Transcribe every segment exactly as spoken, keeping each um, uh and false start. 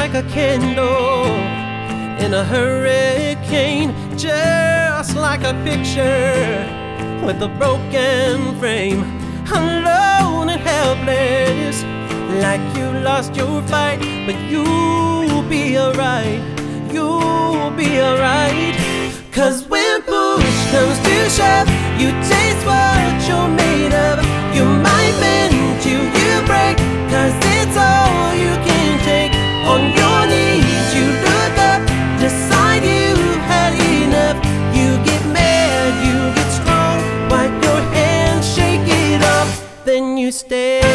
like a candle in a hurricane, just like a picture with a broken frame. Alone and helpless, like you lost your fight, but you'll be alright, you'll be alright. Cause when push comes to shove, you taste what you're made of. You might bend till you break, cause it's all you can take. On your knees you look up, decide you've had enough. You get mad, you get strong, wipe your hands, shake it off, then you stand.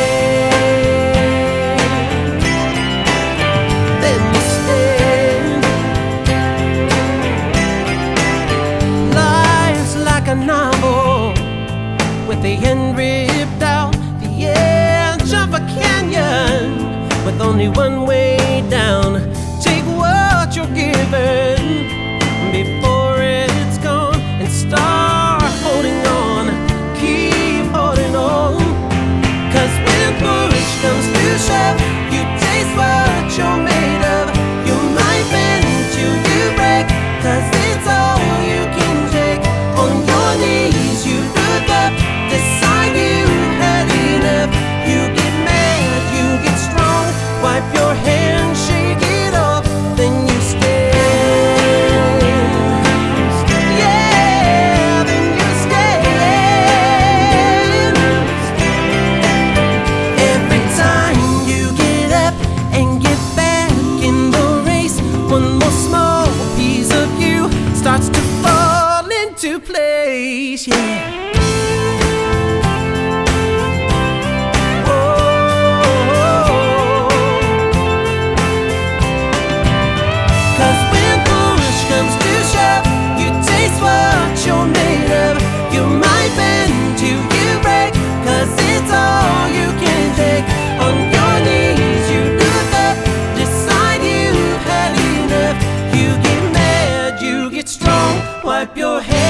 Then you stand. Life's like a novel with the end ripped out, the edge of a canyon with only one way down. Take what you're given before it's gone and start holding on, keep holding on. Cause when push comes to shove, you taste what you're made of. You might bend till you break, cause it's all you can take. On your knees you look up, decide you've had enough. You get mad, you get strong, wipe your hands, shake it off, then you stand. Yeah, then you stand. Every time you get up and get back in the race, one more small piece of you starts to fall into place, yeah. Wipe your head.